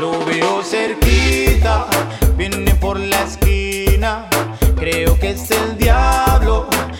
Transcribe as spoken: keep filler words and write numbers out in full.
Lo veo cerquita, viene por la esquina. Creo que es el diablo